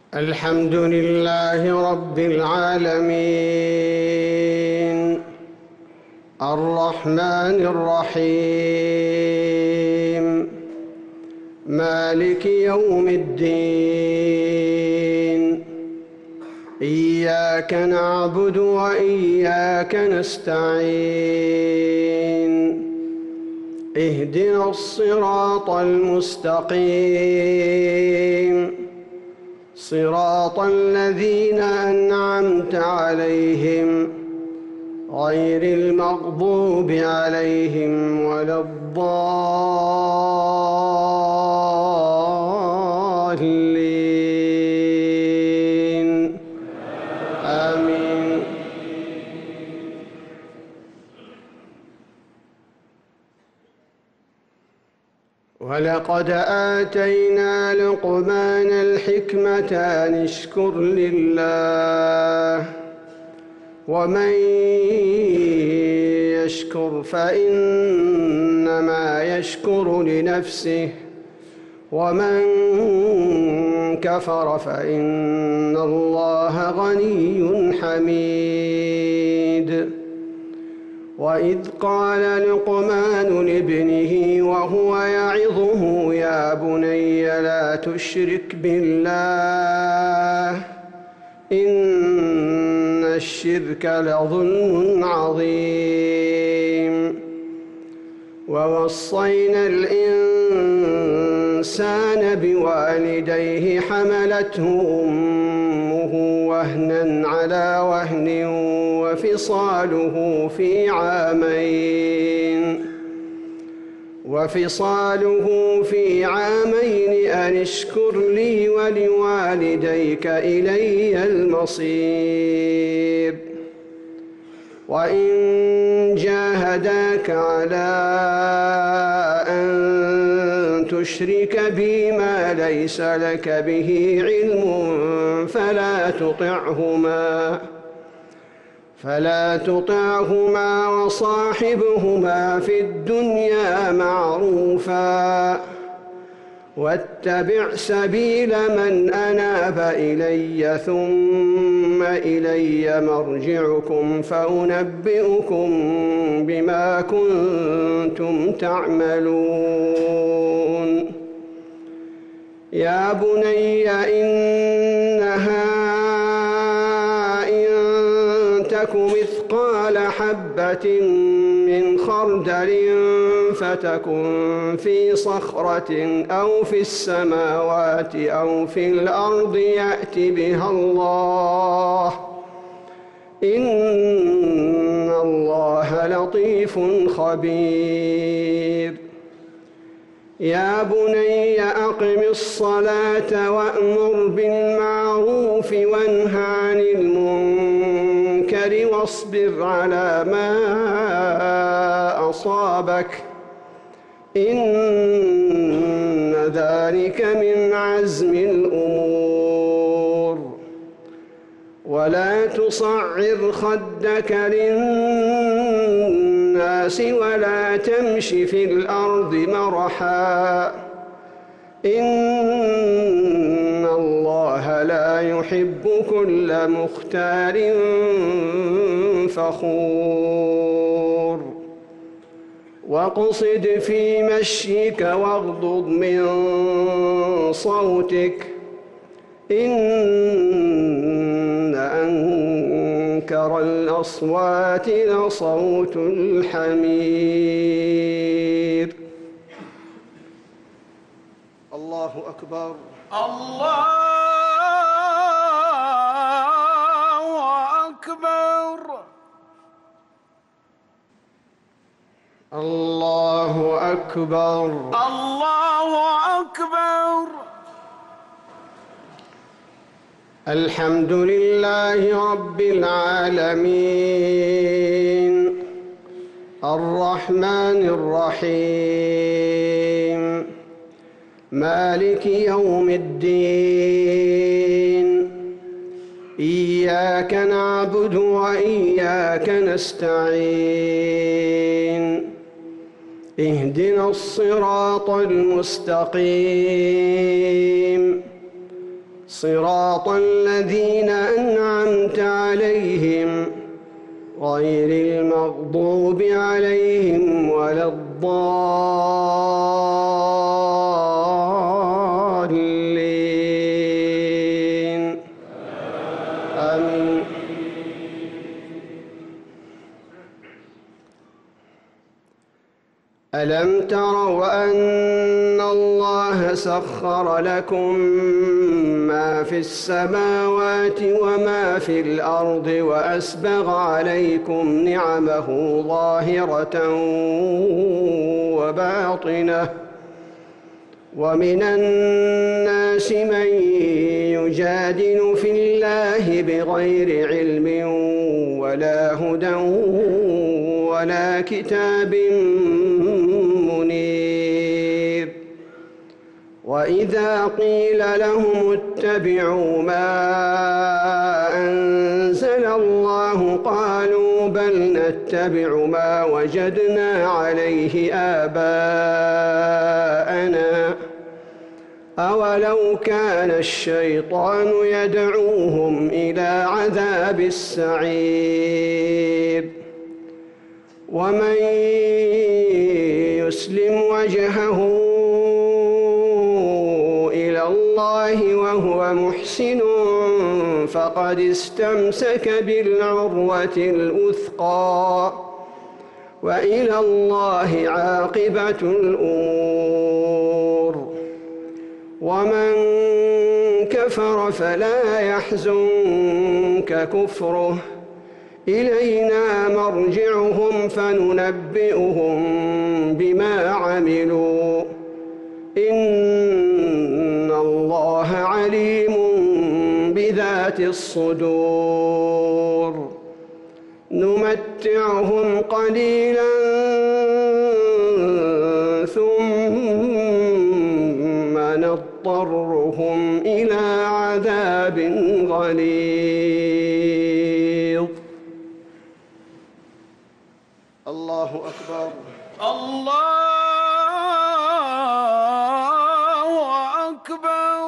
الحمد لله رب العالمين الرحمن الرحيم مالك يوم الدين إياك نعبد وإياك نستعين اهدنا الصراط المستقيم صراط الذين أنعمت عليهم غير المغضوب عليهم ولا الضالين آمين. ولقد آتينا لقمان الحكمة أن اشكر لله ومن يشكر فإنما يشكر لنفسه ومن كفر فإن الله غني حميد. وإذ قال لقمان لابنه وهو يعظه يا بني لا تشرك بالله إن الشرك لظلم عظيم. ووصينا الإنسان بوالديه حملته أمه وهنا على وهن وفصاله في عامين أن اشكر لي ولوالديك إلي المصير. وإن جاهداك على أن تشرك بي ما ليس لك به علم فلا تطعهما وصاحبهما في الدنيا معروفا واتبع سبيل من أناب إلي ثم إلي مرجعكم فأنبئكم بما كنتم تعملون. يا بني إنها تك مثقال حبة من خردل فتكن في صخرة أو في السماوات أو في الأرض يأت بها الله إن الله لطيف خبير. يا بني أقم الصلاة وأمر بالمعروف وانه عن المنكر واصبر على ما أصابك إن ذلك من عزم الأمور. ولا تصعر خدك للناس ولا تمش في الأرض مرحا إن الله لا يحب كل مختال فخور. واقصد في مشيك واغضض من صوتك إن أنكر الأصوات لصوت الحمير. الله أكبر. الله أكبر. الله أكبر. الله أكبر. الحمد لله رب العالمين الرحمن الرحيم مالك يوم الدين إياك نعبد وإياك نستعين اهدنا الصراط المستقيم صراط الذين أنعمت عليهم غير المغضوب عليهم ولا الضالين آمين. ألم تروا أن الله سخر لكم ما في السماوات وما في الأرض وأسبغ عليكم نعمه ظاهرة وباطنة ومن الناس من يجادل في الله بغير علم ولا هدى ولا كتاب منير وإذا قيل لهم اتبعوا ما أنزل الله قالوا بل نتبع ما وجدنا عليه آباءنا أولو كان الشيطان يدعوهم إلى عذاب السعير ومن يسلم وجهه إلى الله وهو محسن فقد استمسك بالعروة الوثقى وإلى الله عاقبة الأمور ومن كفر فلا يحزنك كفره إلينا مرجعهم فننبئهم بما عملوا إن الله عليم بذات الصدور نمتعهم قليلا ثم نضطرهم إلى عذاب غليظ. الله أكبر. الله أكبر.